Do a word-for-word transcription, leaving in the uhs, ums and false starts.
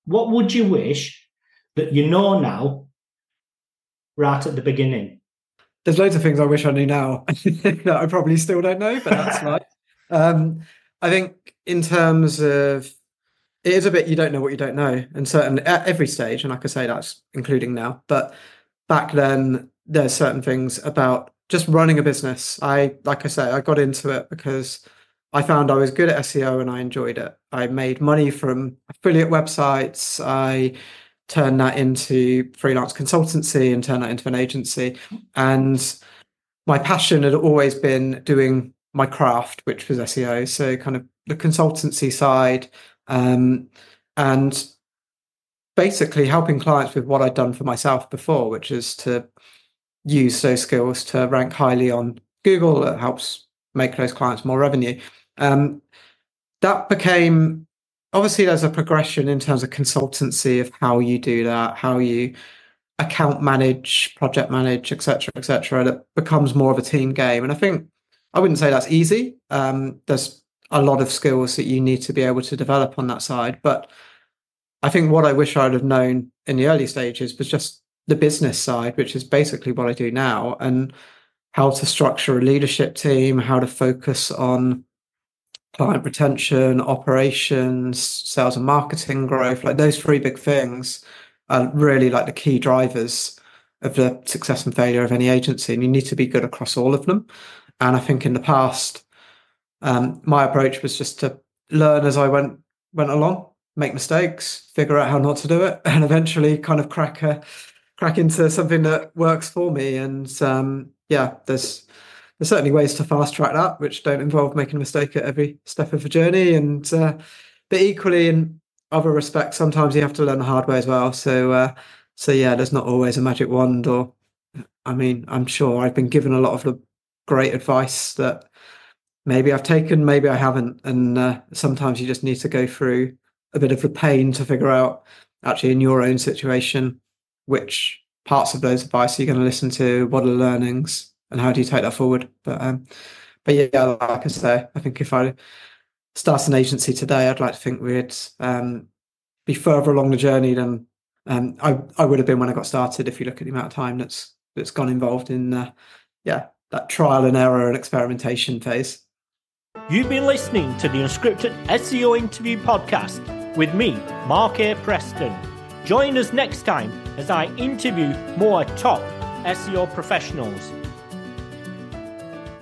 What would you wish that you know now right at the beginning? There's loads of things I wish I knew now that I probably still don't know, but that's life. Um, I think in terms of, it is a bit you don't know what you don't know, and certain at every stage, and like I say, that's including now. But back then, there's certain things about just running a business. I, like I say, I got into it because I found I was good at S E O and I enjoyed it. I made money from affiliate websites. I turned that into freelance consultancy and turned that into an agency. And my passion had always been doing my craft, which was S E O. So kind of the consultancy side, um, and basically helping clients with what I'd done for myself before, which is to use those skills to rank highly on Google. That helps make those clients more revenue. Um, that became, obviously there's a progression in terms of consultancy of how you do that, how you account manage, project manage, et cetera, et cetera. That becomes more of a team game. And I think I wouldn't say that's easy. Um, there's a lot of skills that you need to be able to develop on that side. But I think what I wish I'd have known in the early stages was just the business side, which is basically what I do now, and how to structure a leadership team, how to focus on client retention, operations, sales and marketing growth. Like those three big things are really like the key drivers of the success and failure of any agency. And you need to be good across all of them. And I think in the past, um, my approach was just to learn as I went went along, make mistakes, figure out how not to do it, and eventually kind of crack a, crack into something that works for me. And um, yeah, there's there's certainly ways to fast track that, which don't involve making a mistake at every step of the journey. And uh, but equally, in other respects, sometimes you have to learn the hard way as well. So uh, so yeah, there's not always a magic wand. Or I mean, I'm sure I've been given a lot of the great advice that maybe I've taken, maybe I haven't. And uh, sometimes you just need to go through a bit of the pain to figure out, actually, in your own situation, which parts of those advice are you going to listen to, what are the learnings, and how do you take that forward? But um, but yeah, like I say, I think if I start an agency today, I'd like to think we'd um, be further along the journey than um, I, I would have been when I got started, if you look at the amount of time that's that's gone involved in uh, yeah, that trial and error and experimentation phase. You've been listening to the Unscripted S E O Interview Podcast with me, Mark A. Preston. Join us next time as I interview more top S E O professionals.